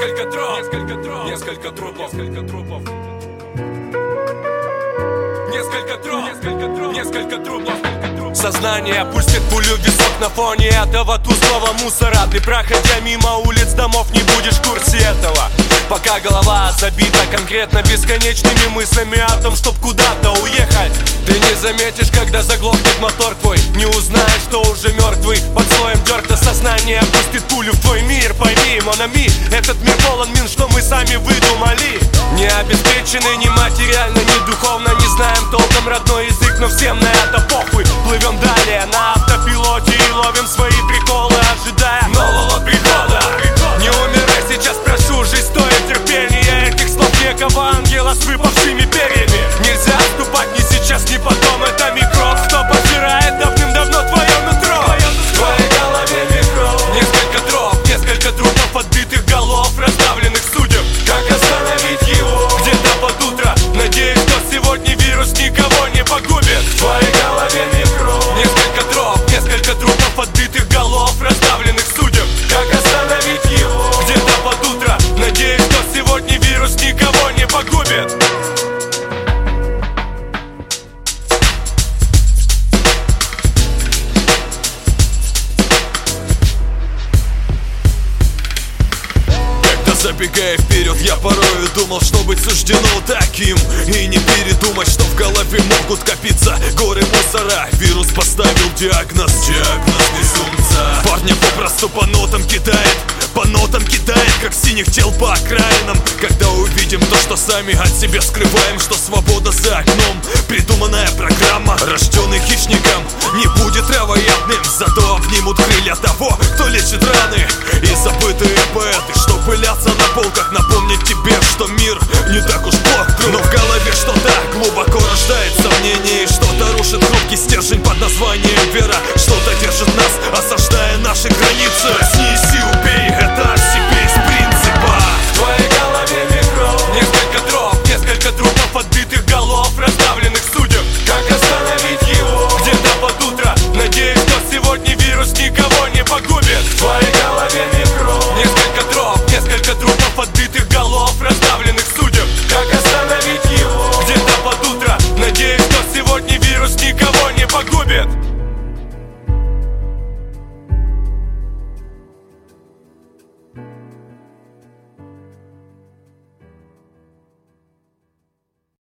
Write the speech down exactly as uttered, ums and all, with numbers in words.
Несколько троп, несколько троп, несколько трупов, несколько трупов. Несколько троп, несколько троп, несколько трупов. Сознание пустит пулю в висок на фоне этого тусклого мусора. Ты, проходя мимо улиц домов, не будешь в курсе этого, пока голова забита конкретно бесконечными мыслями о том, чтоб куда-то уехать. Ты не заметишь, когда заглохнет мотор твой, не узнаешь, что уже мертвый. Под слоем дерта сознание пустит пулю в твой мир. Пойми, монами, этот мир полон мин, что мы сами выдумали. Не обеспечены ни материально, ни духовно, не знаем толком родной язык, но всем на это похуй. Плывем далее на автопилоте и ловим свои приколы, ожидая нового прихода. Не умирай сейчас, прошу, жизнь стоит терпения. Этих слов некого ангела с выпавшими перьями. Нельзя отступать ни сейчас, ни потом. Это микроб, что пожирает давным-давно твое нутро. В твоей голове микроб. Несколько троп, несколько трупов отбитых голов, расставленных судеб. Как остановить его? Где-то под утро. Надеюсь, что сегодня вирус никого не погубит. В твоей голове микроб. Несколько троп, несколько трупов отбитых голов, расставленных судеб. Как остановить его? Где-то под утро. Надеюсь, что сегодня вирус никого не погубит. Забегая вперед, я порою думал, что быть суждено таким, и не передумать, что в голове могут копиться горы мусора. Вирус поставил диагноз, диагноз безумца. Парня попросту по нотам кидает, по нотам кидает, как синих тел по окраинам. Когда увидим то, что сами от себя скрываем, что свобода за окном, придуманная программа. Рожденный хищником не будет травоядным, зато обнимут крылья того, кто лечит раны. И забытые поэты, что пылятся на полках, напомнить тебе, что мир не так уж плох, друг. Но в голове что-то глубоко рождает сомнение, и что-то рушит хрупкий стержень под названием вера. Что-то держит нас, осаждая наши границы. Проснись и убей это о себе из принципа. В твоей голове микроб. Несколько троп, несколько трупов отбитых голов, расставленных судеб. Как остановить его? Где-то под утро. Надеюсь, что сегодня вирус никого не погубит. В твоей голове микроб. Несколько троп, несколько трупов отбитых голов, расставленных судеб. Как остановить его? Где-то под утро. Надеюсь, что сегодня вирус никого не погубит.